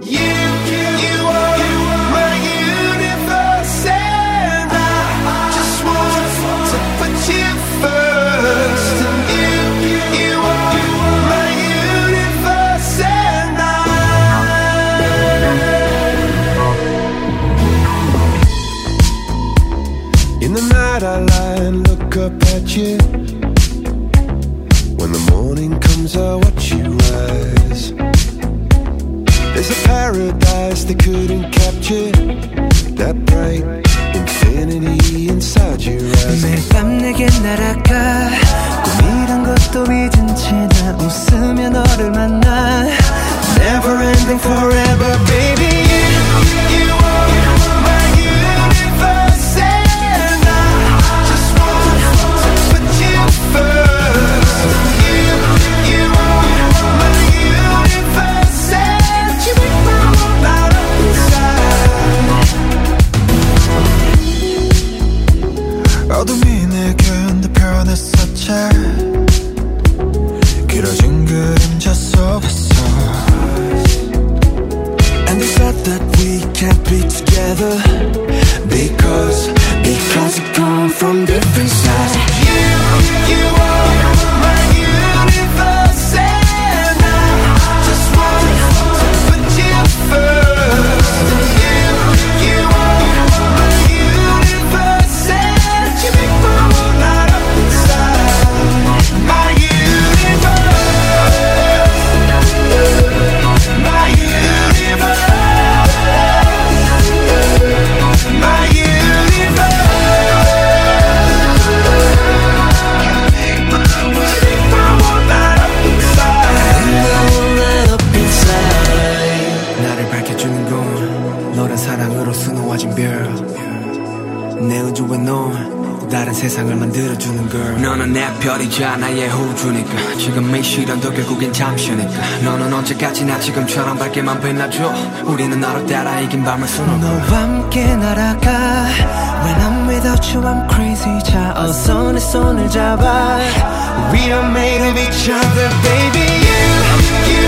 You are my universe, and I just want to put you first. And you are my universe, and in the night I lie and look up at you. When the morning comes I watch you rise. There's a paradise they couldn't capture, that bright infinity inside your eyes. 매일 밤 내게 날아가 꿈이란 것도 잊은 채 나 웃으며 너를 만나. Never ending forever baby. You are my universe, and I just want to put you first. You are my universe, and you make my world light up inside. 어둠이 내게 변했었지. 길어진 그림자 속에서. And they said that we can't be together because we come from different sides. You are my universe, and I just want to put you first. You are my universe, and you make my world light up inside. My universe, my universe, my universe. 나를 밝혀주는 건 너란 사랑으로 수놓아진 별. 내 우주에 넌 또 다른 세상을 만들어주는 girl. 너는 내 별이자 나의 호주니까 지금 이 시련도 결국엔 잠시니까. 너는 언제까지나 지금처럼 밝게만 빛나줘. 우리는 너를 따라 이긴 밤을 수놓고 너와 함께 날아가. When I'm without you I'm crazy. 자 어서 내 손을 잡아. We are made of each other baby. You